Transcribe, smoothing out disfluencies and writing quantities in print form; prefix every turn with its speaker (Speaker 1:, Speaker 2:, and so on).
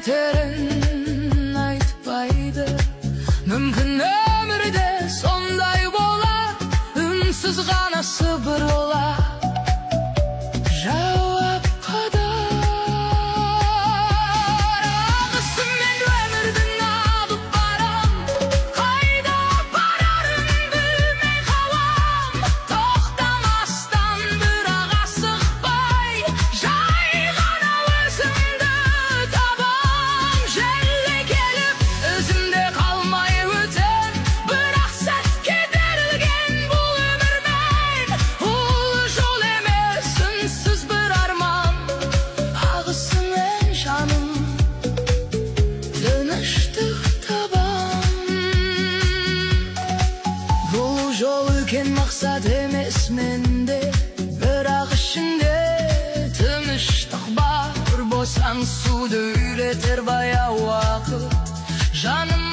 Speaker 1: кетерін айтпайды. Мүмкін өмірде сондай болар, үнсіз ғана сыбыр олар. Жауап қадар ағысымен өмірдің алып барам, қайда барарын білмей қалам. Тоқтамастан бірақ асықпай, жай ғана өзімді табам. Желге келіп өзімде қалмай өтер, бірақ сәт кедерген бұл өмірмен. Ол жол емес, үнсіз бір арман. Ағысымен жаным тыныштық табам. Бұл жол үлкен мақсат емес менде, бірақ ішінде тыныштық бар. Босаңсуды үйретер баяу уақыт, жаным